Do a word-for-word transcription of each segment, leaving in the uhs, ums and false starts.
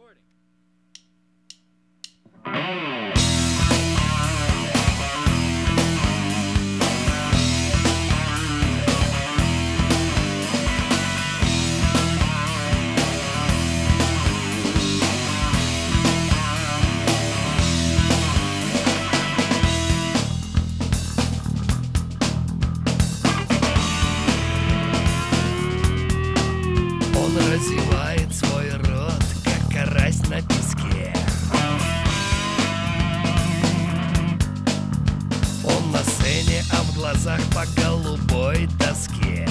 Он разевает свой рот, как карась на песке. Он на сцене, а в глазах по голубой доске.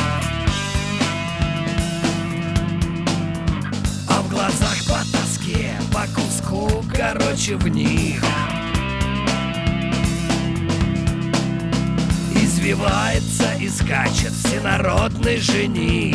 А в глазах по тоске, по куску, короче, в них извивается и скачет всенародный жених.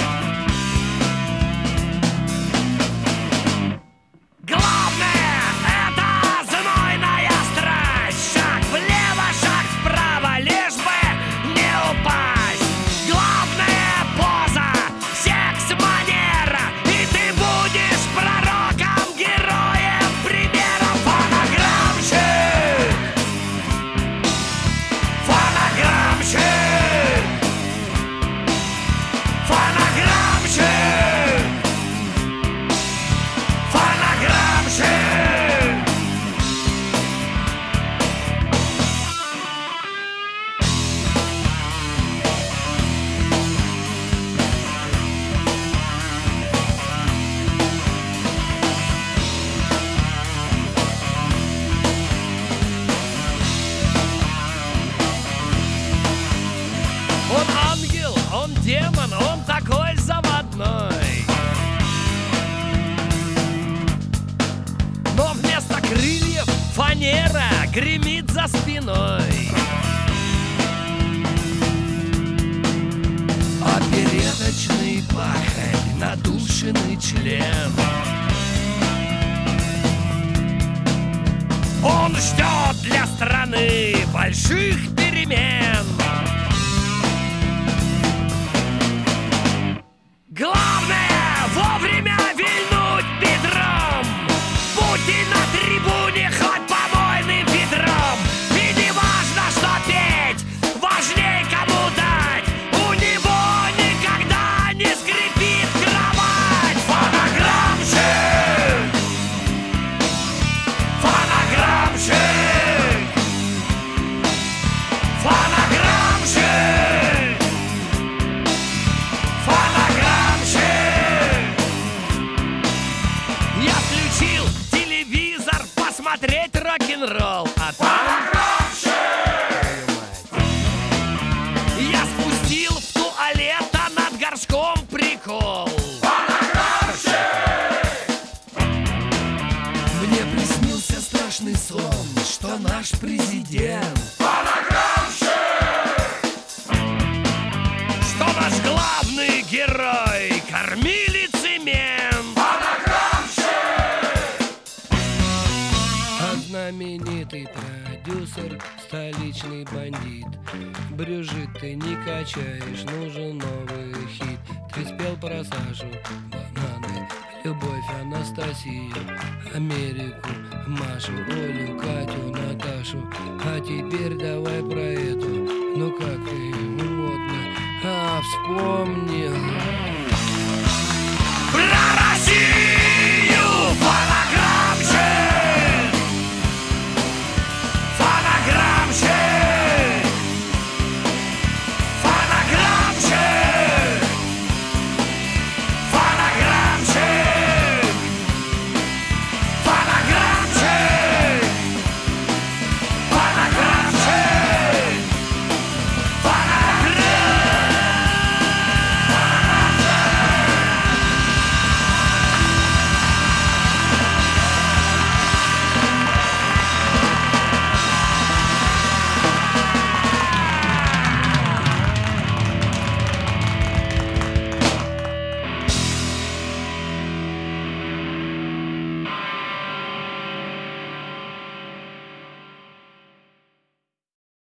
Он ангел, он демон, он такой заводной. Но вместо крыльев фанера гремит за спиной. Опереточный пахарь, надушенный член. Он ждет для страны больших перемен. Главное вовремя вильнуть бедром. Будь ты на трибуне хоть помойным ведром. И не важно, что петь, важней кому дать. У него никогда не скрипит кровать. Фонограммщик, фонограммщик, фонограммщик, фонограммщик. Я включил телевизор посмотреть рок-н-ролл, а там я спустил в туалет, а над горшком прикол. Мне приснился страшный сон, что наш президент, что наш главный герой кормилицы мент. А знаменитый продюсер, столичный бандит, брюжит, ты не качаешь, нужен новый хит. Ты спел про Сашу, бананы, любовь, Анастасию, Америку, Машу, Олю, Катю, Наташу. А теперь давай про эту, ну как ты, модно, а вспомнил.